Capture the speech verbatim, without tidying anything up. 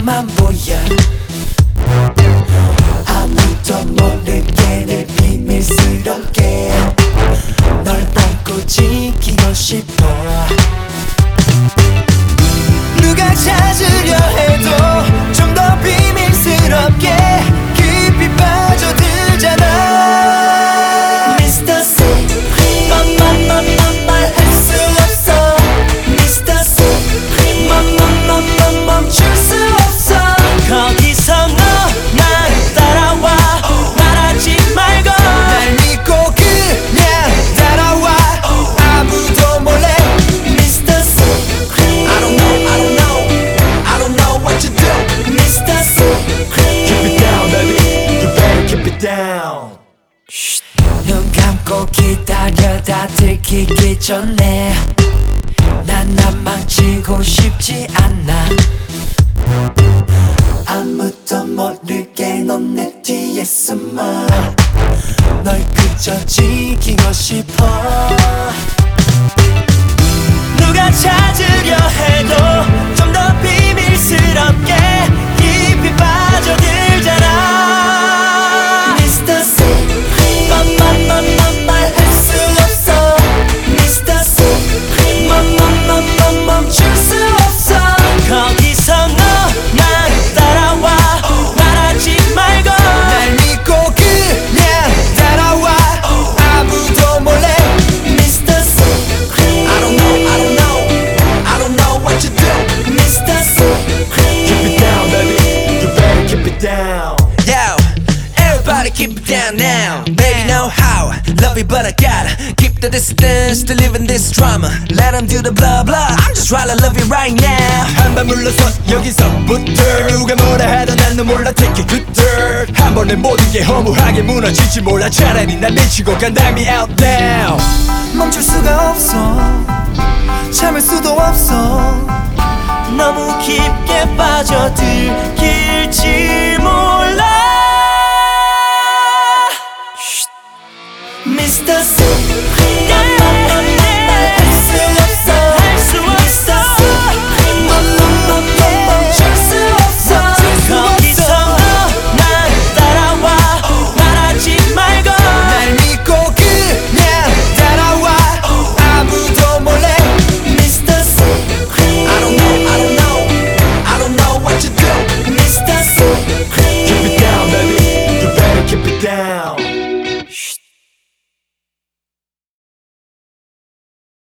너만 보여. 아무도 모르게 늘 비밀스럽게 널 안고 지키고 싶어. 누가 찾으려 해도 좀 더 비밀스럽게 깊이 빠져들잖아. 미스터 Secret 맘맘맘맘 말할 수 없어. 미스터 Secret 맘맘맘맘 멈출 수 없어. 거기서 너만 따라와. 말하지 말고 날 믿고 그냥 따라와. 아무도 몰래. 미스터 Secret I don't know, I don't know, I don't know what you do. 미스터 Secret Keep it down baby, you better keep it down. 눈 감고 기다려 다 들키기 전에 난 나만 지고 싶지 않아. 아무도 모르게 넌 내 뒤에 숨어. 널 그저 지키고 싶어. 누가 찾으려 해도 좀 더 비밀스럽게 깊이 빠져들잖아. 미스터 Secret 맘맘맘맘 말할 수 없어. 미스터 Secret 맘맘맘맘 멈출 수 없어. 거기서 너만 따라와. 말하지 말고 날 믿고 그냥 따라와. 아무도 몰래. 미스터 Secret I don't know, I don't know, I don't know what you do. 미스터 Secret Keep it down baby, you better keep it down. Yo, everybody keep it down now. Baby know how, love you but I gotta keep the distance to live in this drama. Let them do the blah blah, I'm just trying to love you right now. 한발 물러서 여기서부터 누가 뭐라 해도 난 너 몰라 take it good dirt. 한 번에 모든 게 허무하게 무너질지 몰라. 차라리 날 미치고 간 damn me out now. 멈출 수가 없어. 참을 수도 없어. 너무 깊게 빠져들게